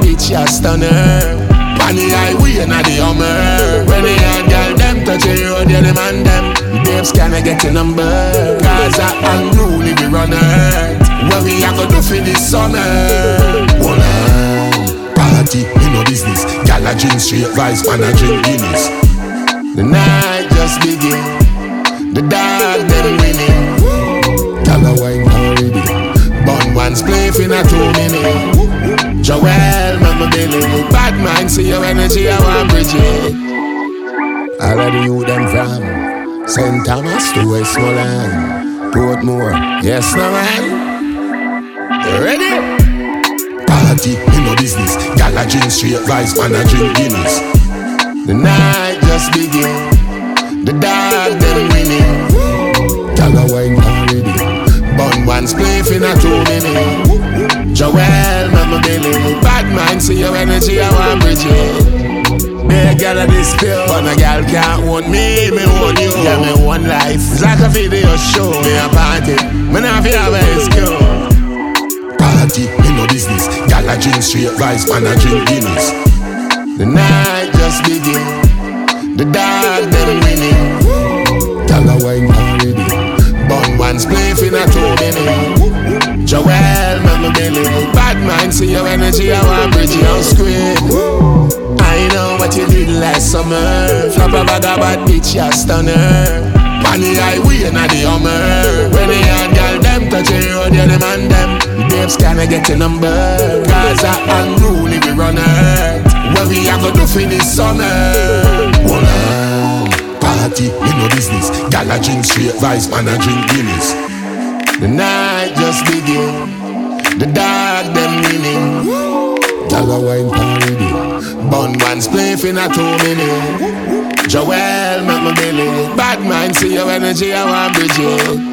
bitch, you stunner. On the highway and the Hummer. When the young girl them touch the road, you demand them. Babes, can I get your number? Cause I unruly we run hurt. What we are gonna do for this summer? One party, me no business. Gal a drink straight vice, man a drink Guinness. The night just begin. The dog them winning. Gal a wine already. Bun one spliff in a 2 minutes. Joel, mama Billy. Bad mind, see your energy, I want bridge it. All of the youth them from St. Thomas to Westmoreland, Portmore, yes no man. You ready? Party, me no business. Gal a drink straight vice, man a drink Guinness. The night just begin. The dog them winning. Gal a wine already. Bun one spliff in a 2 minutes. Joel, mama Billy. Bad mind, see your energy, I want bridge it. Me a girl of this pill, but a girl can't own me, me own you. Yeah, me one life. It's like a video show. Me a party, me not feel very skill. Party, me no business. Gal a drink straight vice, man a drink Guinness. The night just begin. The dog them winning. Gal a wine already. Bun one spliff in a 2 minutes. Joel, mama Billy. Bad mind, see your energy, I want bridge your screen. I know what you did last summer. Flop a bag of bad bitch, you stunner. On the highway and the Hummer. When the young girl them touch the road, you demand them. Babes, can I get your number? Cause I unruly we run hurt. What we are gonna do for this summer? One party, me no business. Gal a drink straight vice, man a drink Guinness. The night just begin. The dog them winning. Gal a wine party. Bun one spliff in a 2 minutes. Joel, make my belly. Bad mind, see your energy, I want bridge it.